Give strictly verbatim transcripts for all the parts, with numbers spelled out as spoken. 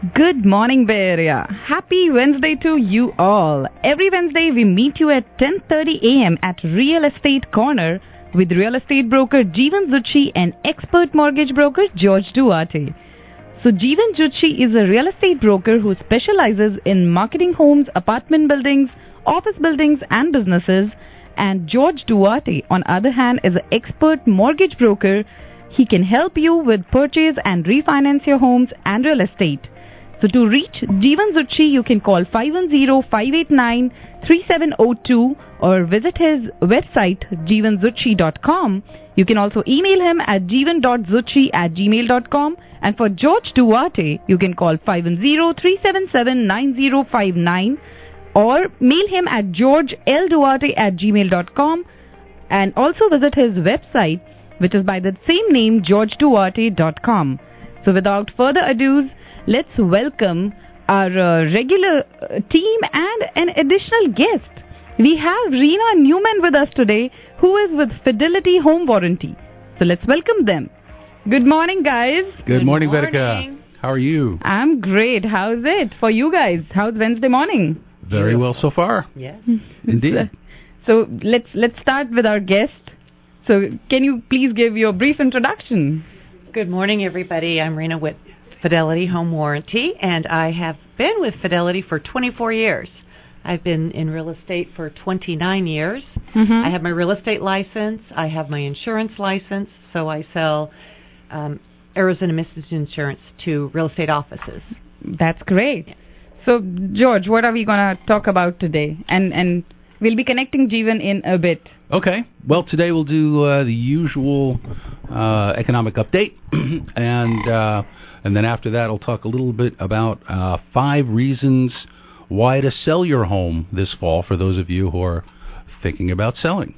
Good morning, Bay Area. Happy Wednesday to you all. Every Wednesday, we meet you at ten thirty a.m. at Real Estate Corner with real estate broker Jeevan Zucchi and expert mortgage broker George Duarte. So, Jeevan Zucchi is a real estate broker who specializes in marketing homes, apartment buildings, office buildings, and businesses. And George Duarte, on the other hand, is an expert mortgage broker. He can help you with purchase and refinance your homes and real estate. So to reach Jeevan Zucchi, you can call five one zero, five eight nine, three seven zero two or visit his website jeevan zucchi dot com. You can also email him at jeevan dot zucchi at gmail dot com. And for George Duarte, you can call five one zero, three seven seven, nine zero five nine or mail him at george l duarte at gmail dot com and also visit his website, which is by the same name, george duarte dot com. So without further ado, let's welcome our uh, regular uh, team and an additional guest. We have Reena Newman with us today, who is with Fidelity Home Warranty. So let's welcome them. Good morning, guys. Good, Good morning, morning, Vedika. How are you? I'm great. How's it for you guys? How's Wednesday morning? Very well so far. Yes. Indeed. So let's let's start with our guest. So can you please give your brief introduction? Good morning, everybody. I'm Reena with Fidelity Home Warranty, and I have been with Fidelity for twenty-four years. I've been in real estate for twenty-nine years. Mm-hmm. I have my real estate license. I have my insurance license, so I sell um, errors and omissions insurance to real estate offices. That's great. So, George, what are we going to talk about today? And and we'll be connecting Jeevan in a bit. Okay. Well, today we'll do uh, the usual uh, economic update, and uh, and then after that, I'll talk a little bit about uh, five reasons why to sell your home this fall for those of you who are thinking about selling.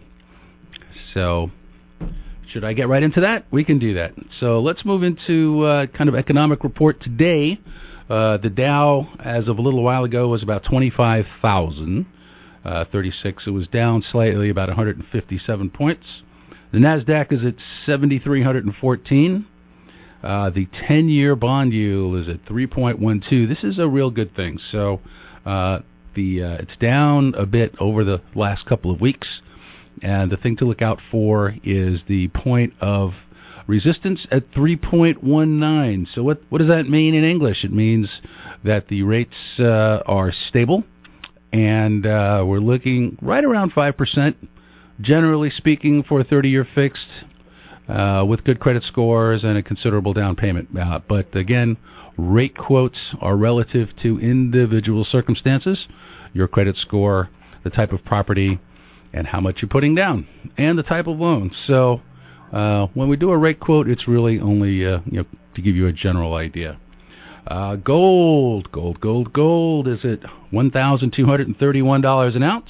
So, should I get right into that? We can do that. So let's move into uh, kind of economic report today. Uh, the Dow, as of a little while ago, was about twenty-five thousand thirty-six. It was down slightly, about one hundred fifty-seven points. The NASDAQ is at seven thousand three hundred fourteen. Uh, the ten-year bond yield is at three point one two. This is a real good thing. So uh, the uh, it's down a bit over the last couple of weeks. And the thing to look out for is the point of resistance at three point one nine. So what, what does that mean in English? It means that the rates uh, are stable, and uh, we're looking right around five percent, generally speaking, for a thirty-year fixed uh, with good credit scores and a considerable down payment. Uh, but again, rate quotes are relative to individual circumstances, your credit score, the type of property, and how much you're putting down, and the type of loan. So uh, when we do a rate quote, it's really only uh, you know, to give you a general idea. Uh, gold, gold, gold, gold is at one thousand two hundred thirty-one dollars an ounce,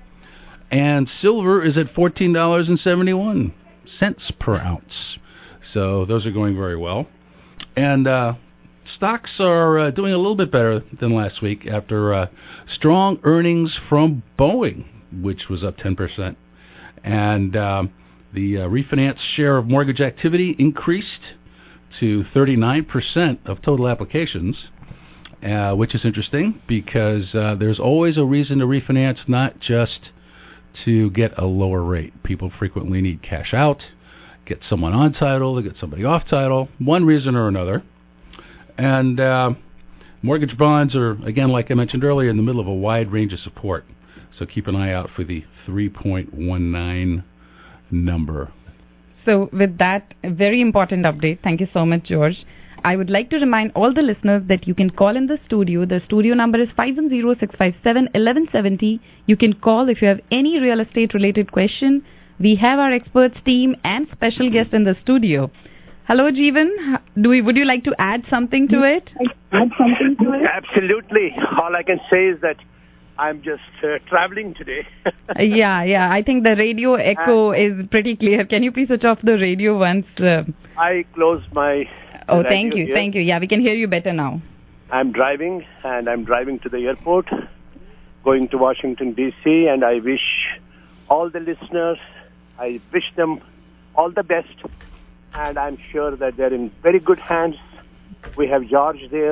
and silver is at fourteen dollars and seventy-one cents per ounce. So those are going very well. And uh, stocks are uh, doing a little bit better than last week after uh, strong earnings from Boeing, which was up ten percent. And um, the uh, refinance share of mortgage activity increased to thirty-nine percent of total applications, uh, which is interesting because uh, there's always a reason to refinance, not just to get a lower rate. People frequently need cash out, get someone on title, to get somebody off title, one reason or another. And uh, mortgage bonds are, again, like I mentioned earlier, in the middle of a wide range of support. So keep an eye out for the three point one nine number. So with that very important update, thank you so much, George. I would like to remind all the listeners that you can call in the studio. The studio number is five one zero, six five seven, one one seven zero. You can call if you have any real estate related question. We have our experts team and special guest in the studio. Hello, Jeevan. Do we, would you like to add something to it? Add something to it? Absolutely. All I can say is that I'm just uh, traveling today. uh, yeah, yeah. I think the radio echo and is pretty clear. Can you please switch off the radio once? Uh... I closed my Oh, thank you, here. thank you. Yeah, we can hear you better now. I'm driving, and I'm driving to the airport, going to Washington, D C, and I wish all the listeners, I wish them all the best, and I'm sure that they're in very good hands. We have George there,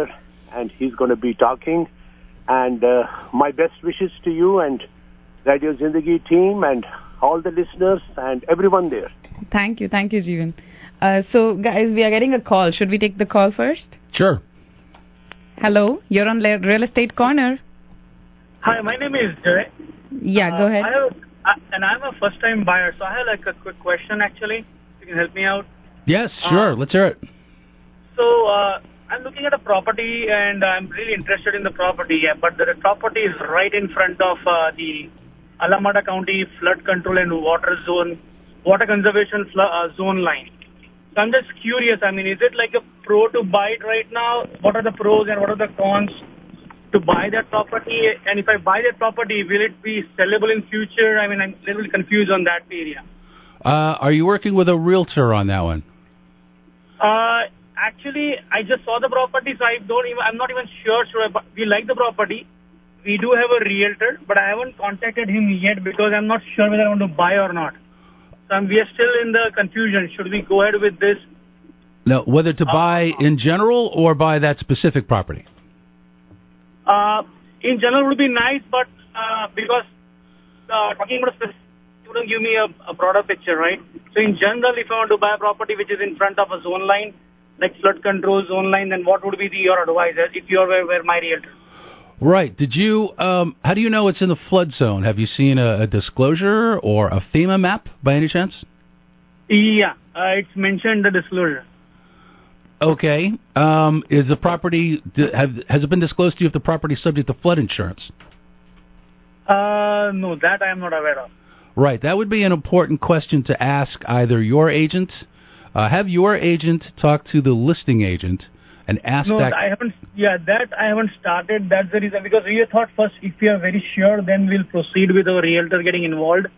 and he's going to be talking. And uh, my best wishes to you and Radio Zindagi team and all the listeners and everyone there. Thank you. Thank you, Jeevan. Uh, so, guys, we are getting a call. Should we take the call first? Sure. Hello, you're on Le- Real Estate Corner. Hi, my name is Jay. Yeah, uh, go ahead. I have, I, and I'm a first-time buyer, so I have like a quick question, actually. If you can help me out. Yes, sure. Uh, Let's hear it. So, uh, I'm looking at a property, and I'm really interested in the property, yeah, but the property is right in front of uh, the Alameda County Flood Control and Water Zone, Water Conservation fl- uh, Zone line. So I'm just curious, I mean, is it like a pro to buy it right now? What are the pros and what are the cons to buy that property? And if I buy that property, will it be sellable in future? I mean, I'm a little confused on that area. Uh, are you working with a realtor on that one? Uh, actually, I just saw the property, so I don't even, I'm not even sure. Should I, we like the property. We do have a realtor, but I haven't contacted him yet because I'm not sure whether I want to buy or not. So I'm, we are still in the confusion. Should we go ahead with this? No, whether to buy uh, in general or buy that specific property? Uh, in general would be nice, but uh, because uh, talking about a specific, you wouldn't give me a, a broader picture, right? So in general, if I want to buy a property which is in front of a zone line, like flood control zone line, then what would be the, your advice if you are where, where my realtor? Right. Did you? Um, how do you know it's in the flood zone? Have you seen a, a disclosure or a FEMA map by any chance? Yeah, uh, it's mentioned the disclosure. Okay. Um, is the property? Have, has it been disclosed to you if the property is subject to flood insurance? Uh, no, that I am not aware of. Right. That would be an important question to ask either your agent. Uh, have your agent talk to the listing agent and ask no, that. No, I haven't. Yeah, that I haven't started. That's the reason, because we thought first, if we are very sure, then we'll proceed with our realtor getting involved.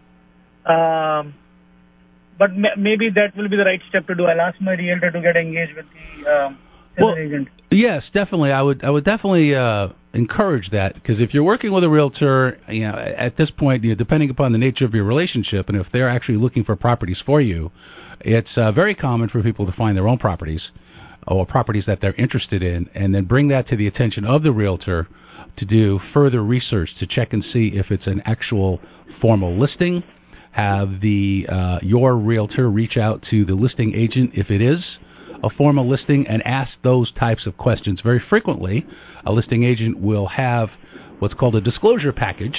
Um, but ma- maybe that will be the right step to do. I'll ask my realtor to get engaged with the um, well, agent. Yes, definitely. I would. I would definitely uh, encourage that, because if you're working with a realtor, you know, at this point, you know, depending upon the nature of your relationship, and if they're actually looking for properties for you, it's uh, very common for people to find their own properties or properties that they're interested in, and then bring that to the attention of the realtor to do further research to check and see if it's an actual formal listing. Have the uh, your realtor reach out to the listing agent if it is a formal listing and ask those types of questions. Very frequently, a listing agent will have what's called a disclosure package,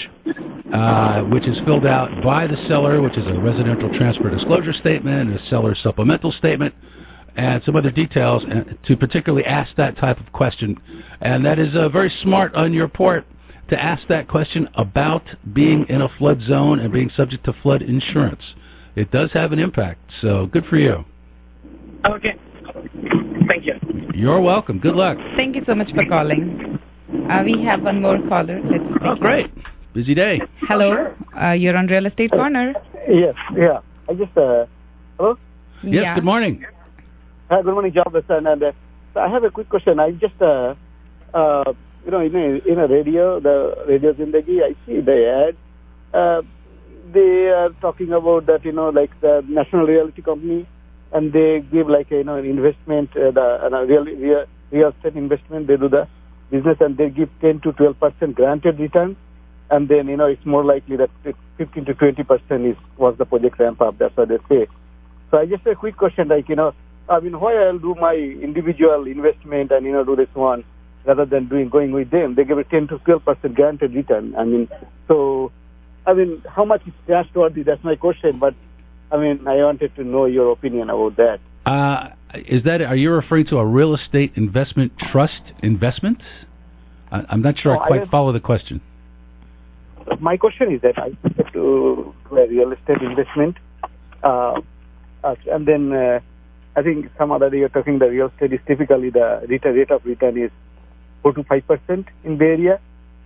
uh, which is filled out by the seller, which is a residential transfer disclosure statement, a seller supplemental statement, and some other details, and to particularly ask that type of question. And that is uh, very smart on your part to ask that question about being in a flood zone and being subject to flood insurance. It does have an impact, so good for you. Okay. Thank you. You're welcome. Good luck. Thank you so much for calling. Uh, we have one more caller. Let's oh, great. Busy day. Hello. Uh, you're on Real Estate Corner. Yes, yeah. I just, uh, hello? Yes, yeah. Good morning. Hi, good morning, Job. And uh, so I have a quick question. I just, uh, uh, you know, in a, in a radio, the Radio Zindagi, I see the ad. Uh, they are talking about that, you know, like the National Realty Company, and they give like, you know, an investment, uh, the uh, real, real, real estate investment. They do the business, and they give ten to twelve percent granted return. And then, you know, it's more likely that fifteen to twenty percent is was the project ramp up. That's what they say. So I just a quick question, like, you know, I mean, why I'll do my individual investment and, you know, do this one rather than doing going with them? They give a ten to twelve percent granted return. I mean, so, I mean, how much is cash toward it? That's my question. But, I mean, I wanted to know your opinion about that. Uh, is that, are you referring to a real estate investment trust investment? I, I'm not sure no, I quite I follow the question. My question is that I wanted to do a real estate investment, uh, uh, and then uh, I think some other day you're talking the real estate is typically the return, rate of return is four to five percent in Bay Area.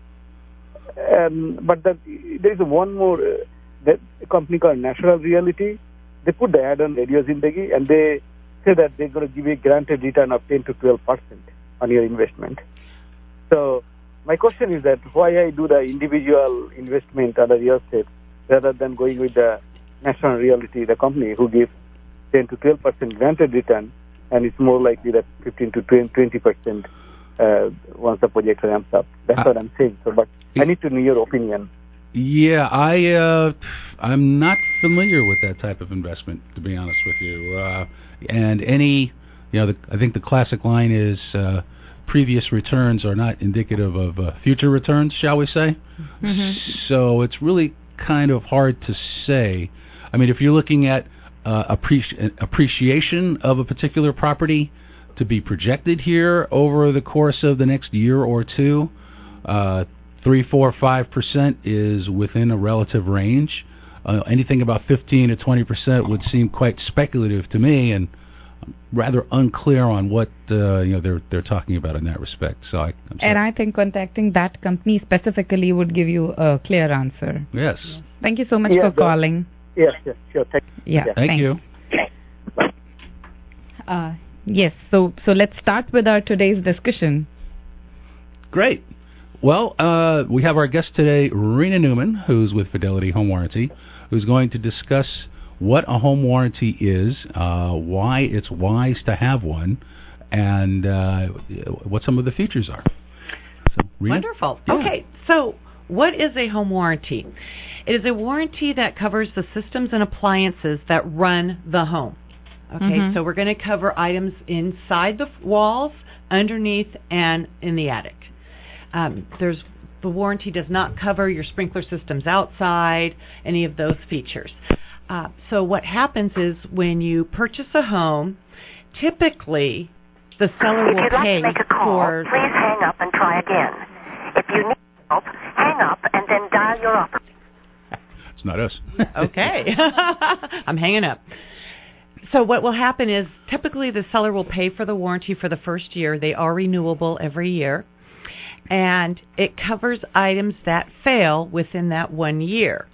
Um, but the, there is one more uh, that a company called National Realty. They put the ad on Radio Zindagi, and they say that they're going to give you a granted return of ten to twelve percent on your investment. So my question is that why I do the individual investment on the real estate rather than going with the National Realty, the company who gives ten to twelve percent granted return, and it's more likely that fifteen to twenty percent uh, once the project ramps up. That's Uh, what I'm saying. So, but I need to know your opinion. Yeah, I uh, I'm not familiar with that type of investment, to be honest with you. Uh, and any, you know, the, I think the classic line is uh, previous returns are not indicative of uh, future returns, shall we say? Mm-hmm. So it's really kind of hard to say. I mean, if you're looking at uh, appreci- appreciation of a particular property to be projected here over the course of the next year or two, uh, three, four, five percent is within a relative range. Uh, anything about fifteen to twenty percent would seem quite speculative to me, and I'm rather unclear on what uh, you know they're they're talking about in that respect. So I, I'm And sorry. I think contacting that company specifically would give you a clear answer. Yes. Thank you so much Yeah, for calling. Yes, yes, sure. Thank Yeah, Yeah. Thank thanks. you. Uh, yes, so so let's start with our today's discussion. Great. Well, uh, we have our guest today, Rena Newman, who's with Fidelity Home Warranty, who's going to discuss what a home warranty is, uh, why it's wise to have one, and uh, what some of the features are. So, Rena? Wonderful. Yeah. Okay, so what is a home warranty? It is a warranty that covers the systems and appliances that run the home. Okay, Mhm. so we're going to cover items inside the walls, underneath, and in the attic. Um, there's the warranty does not cover your sprinkler systems outside, any of those features. Uh, so what happens is when you purchase a home, typically the seller If will you'd like pay to make a call, for. please hang up and try again. If you need help, hang up and then dial your operator. It's not us. Okay. I'm hanging up. So what will happen is typically the seller will pay for the warranty for the first year. They are renewable every year. And it covers items that fail within that one year.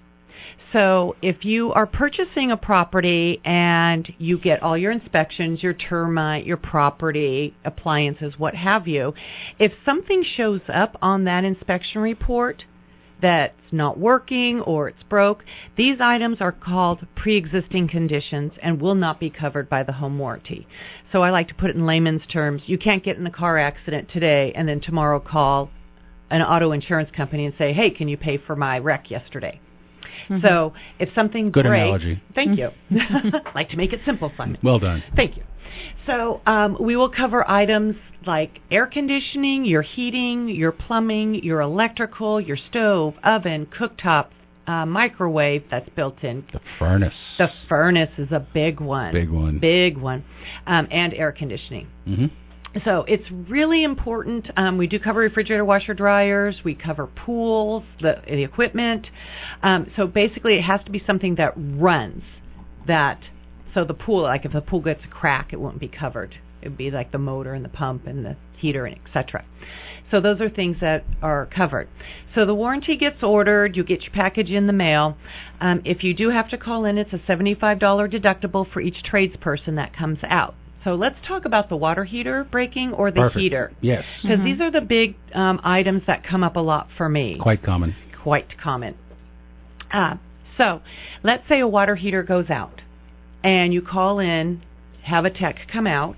So if you are purchasing a property and you get all your inspections, your termite, your property, appliances, what have you, if something shows up on that inspection report that's not working or it's broke, these items are called pre-existing conditions and will not be covered by the home warranty. So I like to put it in layman's terms. You can't get in a car accident today and then tomorrow call an auto insurance company and say, hey, can you pay for my wreck yesterday? Mhm. So if something Good breaks, analogy. thank you. Like to make it simple, Simon. Well done. Thank you. So um, we will cover items like air conditioning, your heating, your plumbing, your electrical, your stove, oven, cooktop, uh, microwave that's built in. The furnace. The furnace is a big one. Big one. Big one. Um, and air conditioning. Mm-hmm. So it's really important. Um, we do cover refrigerator, washer, dryers. We cover pools, the, the equipment. Um, so basically it has to be something that runs. That So the pool, like if the pool gets a crack, it won't be covered. It would be like the motor and the pump and the heater and et cetera. So those are things that are covered. So the warranty gets ordered. You get your package in the mail. Um, if you do have to call in, it's a seventy-five dollars deductible for each tradesperson that comes out. So let's talk about the water heater breaking or the Perfect. heater. Yes. Because Mhm. these are the big um, items that come up a lot for me. Quite common. Quite common. Uh, so let's say a water heater goes out and you call in, have a tech come out,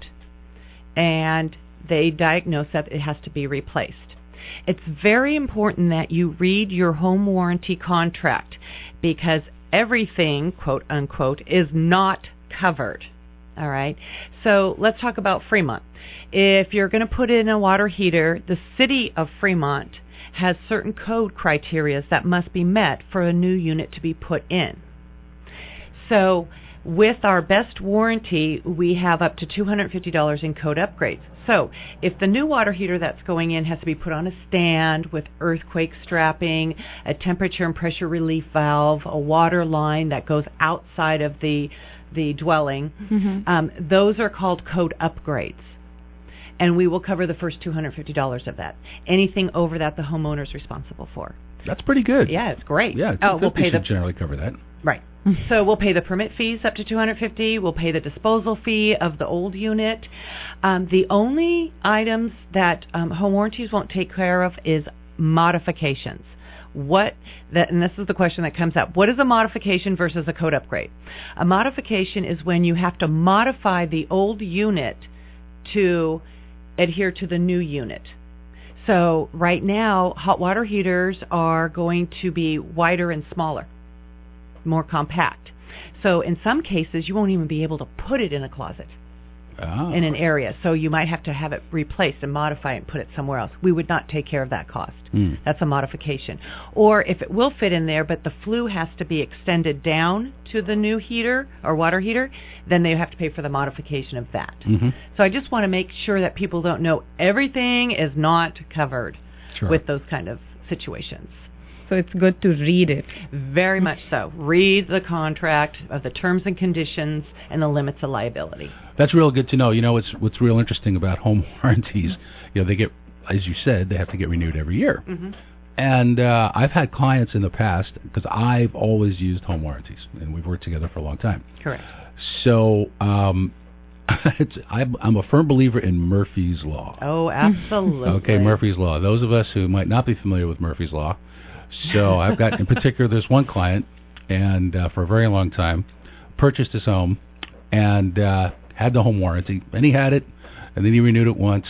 and they diagnose that it has to be replaced. It's very important that you read your home warranty contract because everything, quote unquote, is not covered. All right. So let's talk about Fremont. If you're going to put in a water heater, the city of Fremont has certain code criteria that must be met for a new unit to be put in. So with our best warranty, we have up to two hundred fifty dollars in code upgrades. So if the new water heater that's going in has to be put on a stand with earthquake strapping, a temperature and pressure relief valve, a water line that goes outside of the the dwelling, Mhm. um, those are called code upgrades. And we will cover the first two hundred fifty dollars of that. Anything over that, the homeowner is responsible for. That's pretty good. Yeah, it's great. Yeah. Oh, we'll pay the should generally cover that. right. So we'll pay the permit fees up to two hundred fifty dollars. We'll pay the disposal fee of the old unit. Um, the only items that um, home warranties won't take care of is modifications. What that, and this is the question that comes up. What is a modification versus a code upgrade? A modification is when you have to modify the old unit to adhere to the new unit. So right now, hot water heaters are going to be wider and smaller, more compact. So in some cases, you won't even be able to put it in a closet. Oh. In an area, so you might have to have it replaced and modify it and put it somewhere else. We would not take care of that cost. Mm. That's a modification. Or if it will fit in there, but the flue has to be extended down to the new heater or water heater, then they have to pay for the modification of that. Mm-hmm. So I just want to make sure that people don't know everything is not covered Sure. with those kind of situations. So it's good to read it. Very much so. Read the contract of the terms and conditions and the limits of liability. That's real good to know. You know, what's what's real interesting about home warranties, you know, they get, as you said, they have to get renewed every year. Mm-hmm. And uh, I've had clients in the past, because I've always used home warranties, and we've worked together for a long time. Correct. So um, it's, I'm, I'm a firm believer in Murphy's Law. Oh, absolutely. Okay, Murphy's Law. Those of us who might not be familiar with Murphy's Law, so I've got, in particular, there's one client, and uh, for a very long time, purchased his home and uh, had the home warranty. And he had it, and then he renewed it once.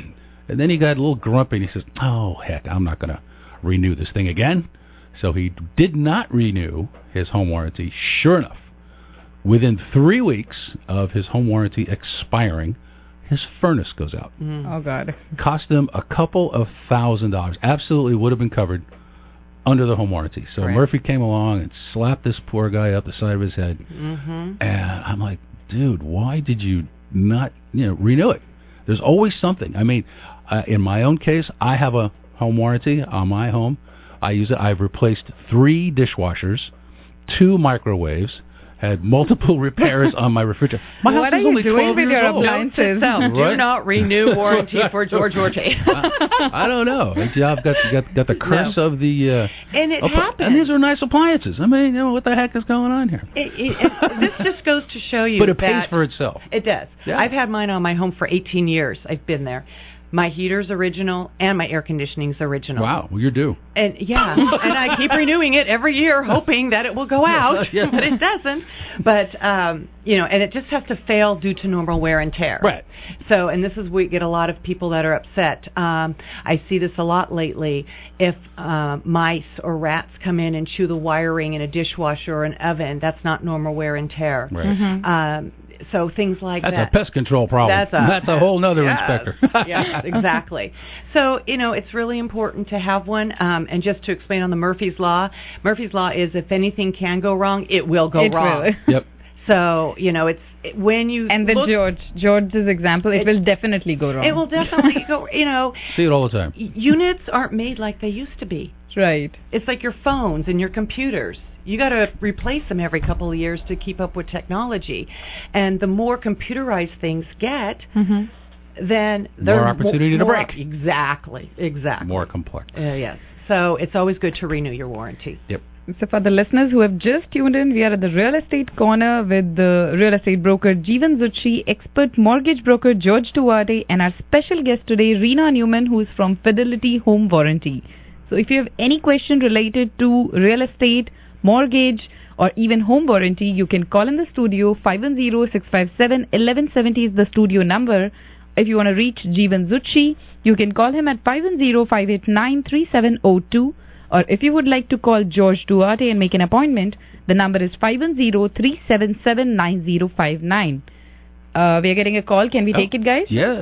And then he got a little grumpy, and he says, oh, heck, I'm not going to renew this thing again. So he did not renew his home warranty. Sure enough, within three weeks of his home warranty expiring, his furnace goes out. Mm. Oh, God. Cost him a couple of thousand dollars. Absolutely would have been covered under the home warranty. So Right. Murphy came along and slapped this poor guy up the side of his head. Mm-hmm. And I'm like, dude, why did you not, you know, renew it? There's always something. I mean, uh, in my own case, I have a home warranty on my home. I use it. I've replaced three dishwashers, two microwaves, had multiple repairs on my refrigerator. My house What are is you only doing twelve with years your old. appliances? So, Right. do not renew warranty for George Orgy. I, I don't know. It's- I've got got, got the curse No. of the. Uh, And it appi- happens. And these are nice appliances. I mean, you know, what the heck is going on here? It, it, it, this just goes to show you But it pays that for itself. it does. Yeah. I've had mine on my home for eighteen years. I've been there. My heater's original and my air conditioning's original. Wow, well, you're due. And yeah, and I keep renewing it every year, hoping that it will go out, Yeah. but it doesn't. But um, you know, and it just has to fail due to normal wear and tear. Right. So, and this is we get a lot of people that are upset. Um, I see this a lot lately. If uh, mice or rats come in and chew the wiring in a dishwasher or an oven, that's not normal wear and tear. Right. Mm-hmm. Um, so things like That's that. a pest control problem. That's a, That's a whole nother yes, inspector. yes, exactly. So, you know, it's really important to have one. Um, and just to explain on the Murphy's Law, Murphy's Law is if anything can go wrong, it will go It wrong. will. Yep. So, you know, it's it, when you And the look, George, George's example, it, It- will definitely go wrong. it will definitely go, you know, See it all the time. y- units aren't made like they used to be. Right. It's like your phones and your computers. You got to replace them every couple of years to keep up with technology. And the more computerized things get, Mm-hmm. then there's More opportunity to more- break. Exactly, exactly. More complex. Uh, yes. So it's always good to renew your warranty. Yep. So for the listeners who have just tuned in, we are at the Real Estate Corner with the real estate broker Jeevan Zucchi, expert mortgage broker George Duarte, and our special guest today, Reena Newman, who is from Fidelity Home Warranty. So if you have any question related to real estate, mortgage, or even home warranty, you can call in the studio. five one zero, six five seven, one one seven zero is the studio number. If you want to reach Jeevan Zucchi, you can call him at five one zero, five eight nine, three seven zero two. Or if you would like to call George Duarte and make an appointment, the number is five one zero, three seven seven, nine zero five nine. Uh, we are getting a call. Can we Oh. take it, guys? Yes.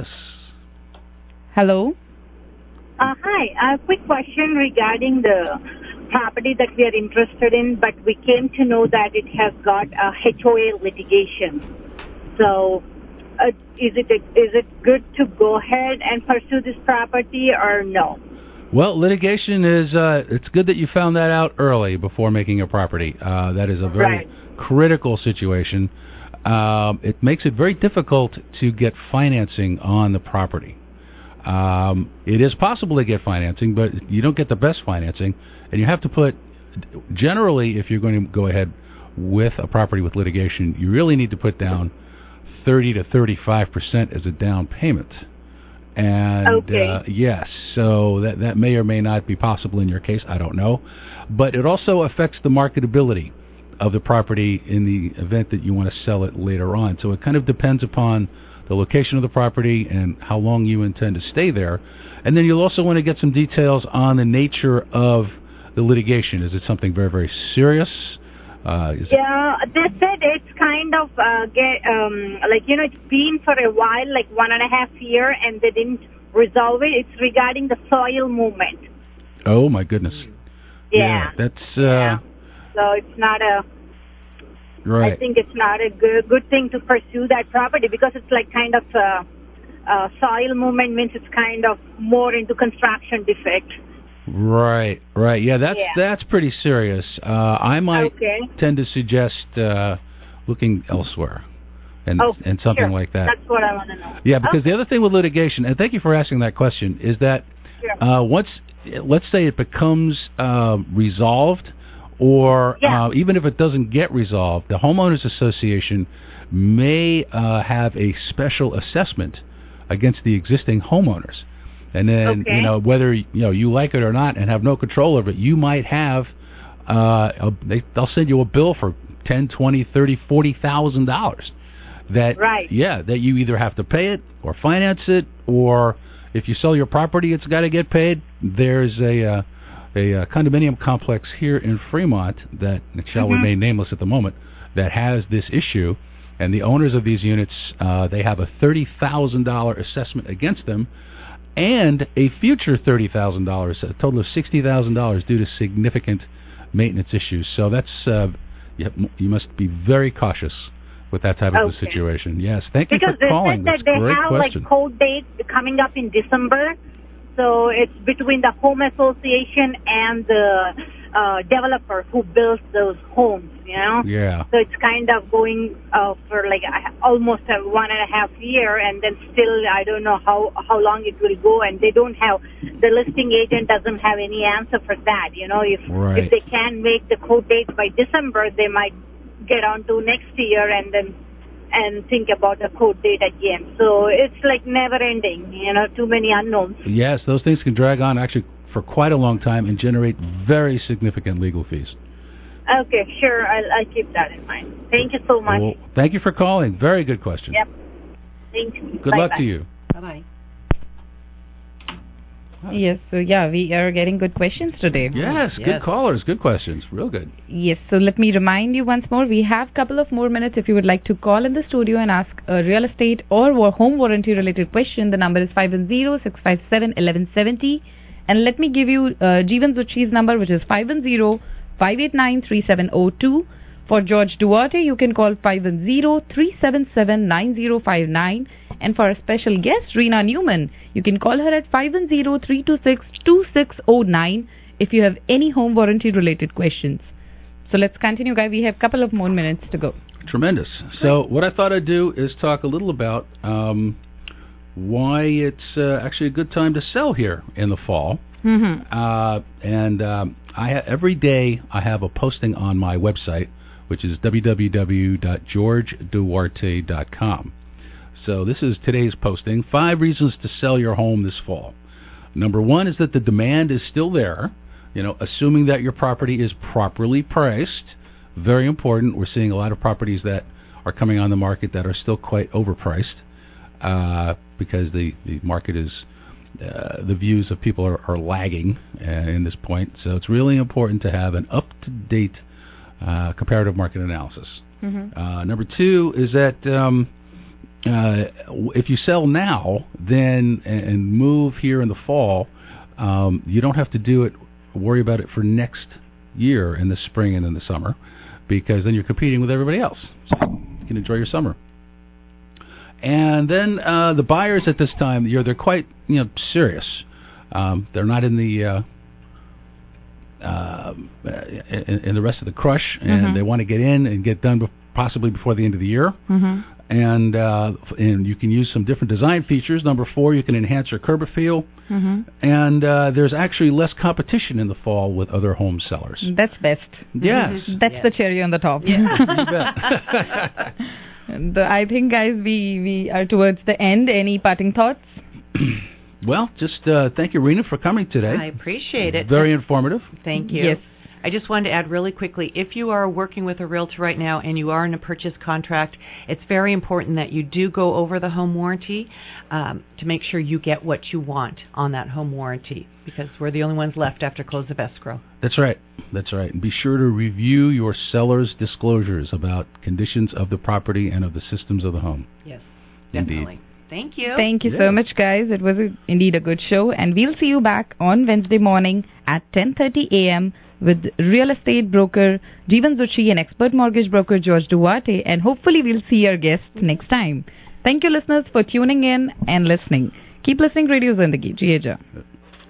Hello? Uh, hi, I have a quick question regarding the property that we are interested in, but we came to know that it has got a H O A litigation. So, uh, is it is it good to go ahead and pursue this property or no? Well, litigation is, uh, it's good that you found that out early before making a property. Uh, that is a very Right. critical situation. Um, it makes it very difficult to get financing on the property. Um, it is possible to get financing, but you don't get the best financing, and you have to put, generally, if you're going to go ahead with a property with litigation, you really need to put down thirty to thirty-five percent as a down payment. And Okay. uh, yes, so that that may or may not be possible in your case. I don't know, but it also affects the marketability of the property in the event that you want to sell it later on. So it kind of depends upon the location of the property, and how long you intend to stay there. And then you'll also want to get some details on the nature of the litigation. Is it something very, very serious? Uh, is yeah, they said it's kind of uh, get, um, like, you know, it's been for a while, like one and a half year, and they didn't resolve it. It's regarding the soil movement. Oh, my goodness. Yeah. yeah that's... Uh, yeah. So it's not a... Right. I think it's not a good, good thing to pursue that property because it's like kind of... Uh, uh, soil movement means it's kind of more into construction defect. Right, right. Yeah, that's yeah. that's pretty serious. Uh, I might okay. tend to suggest uh, looking elsewhere and oh, and something sure. like that. That's what I want to know. Yeah, because okay. the other thing with litigation, and thank you for asking that question, is that sure. uh, once, let's say it becomes uh, resolved, or yeah. uh, even if it doesn't get resolved, the homeowners association may uh, have a special assessment against the existing homeowners. And then, okay. you know, whether you know you like it or not and have no control over it, you might have uh, a, they, they'll send you a bill for ten, twenty, thirty, forty thousand dollars. That right. yeah, that you either have to pay it or finance it, or if you sell your property, it's got to get paid. There's a uh, a, a condominium complex here in Fremont that shall mm-hmm. remain nameless at the moment that has this issue, and the owners of these units uh, they have a thirty thousand dollar assessment against them. And a future thirty thousand dollars, a total of sixty thousand dollars due to significant maintenance issues. So that's uh, you, you must be very cautious with that type of okay. a situation. Yes, thank because you for calling. Because they said that they have question. like court dates coming up in December, so it's between the home association and the uh, developer who builds those homes. You know. Yeah. So it's kind of going uh, for like a, almost a one and a half year, and then still I don't know how how long it will go, and they don't have the listing agent doesn't have any answer for that. You know, if right. if they can make the court date by December, they might get on to next year and then and think about the court date again. So it's like never ending. You know, too many unknowns. Yes, those things can drag on actually for quite a long time and generate very significant legal fees. Okay, sure. I'll, I'll keep that in mind. Thank you so much. Well, thank you for calling. Very good question. Yep. Thank you. Good bye luck bye. to you. Bye-bye. Yes, so yeah, we are getting good questions today. Yes, yes. good callers, good questions. Real good. Yes, so let me remind you once more, we have a couple of more minutes if you would like to call in the studio and ask a real estate or home warranty related question. The number is five one zero, six five seven, one one seven zero. And let me give you uh, Jeevan Zucchi's number, which is five one zero, five eight nine, three seven zero two. For George Duarte, you can call five one zero, three seven seven, nine zero five nine. And for a special guest, Rena Newman, you can call her at five one zero, three two six, two six zero nine if you have any home warranty related questions. So let's continue, guys. We have a couple of more minutes to go. Tremendous. So what I thought I'd do is talk a little about um, why it's uh, actually a good time to sell here in the fall. Mm-hmm. Uh, and um, I ha- every day I have a posting on my website, which is w w w dot george duarte dot com. So this is today's posting, five reasons to sell your home this fall. Number one is that the demand is still there, you know, assuming that your property is properly priced. Very important. We're seeing a lot of properties that are coming on the market that are still quite overpriced uh, because the, the market is, uh, the views of people are, are lagging uh, in this point. So it's really important to have an up-to-date uh, comparative market analysis. Mm-hmm. Uh, number two is that um, Uh, if you sell now, then and, and move here in the fall, um, you don't have to do it. Worry about it for next year in the spring and in the summer, because then you're competing with everybody else. So you can enjoy your summer. And then uh, the buyers at this time, you're they're quite you know serious. Um, they're not in the uh, uh, in, in the rest of the crush, and mm-hmm. they want to get in and get done be- possibly before the end of the year. Mm-hmm. And uh, and you can use some different design features. Number four, you can enhance your curb appeal. Mm-hmm. And uh, there's actually less competition in the fall with other home sellers. That's best. Yes. That's yes. the cherry on the top. Yeah. You bet. the, I think, guys, we, we are towards the end. Any parting thoughts? Well, just uh, thank you, Rena, for coming today. I appreciate it. Very informative. Thank you. Yes. I just wanted to add really quickly, if you are working with a realtor right now and you are in a purchase contract, it's very important that you do go over the home warranty um, to make sure you get what you want on that home warranty, because we're the only ones left after close of escrow. That's right. That's right. And be sure to review your seller's disclosures about conditions of the property and of the systems of the home. Yes, Indeed. definitely. Thank you. Thank you Yeah. so much, guys. It was a, indeed a good show, and we'll see you back on Wednesday morning at ten thirty a.m. with real estate broker Jeevan Zuchi and expert mortgage broker George Duarte, and hopefully we'll see our guests next time. Thank you, listeners, for tuning in and listening. Keep listening, Radio Zindagi. Ji Aja.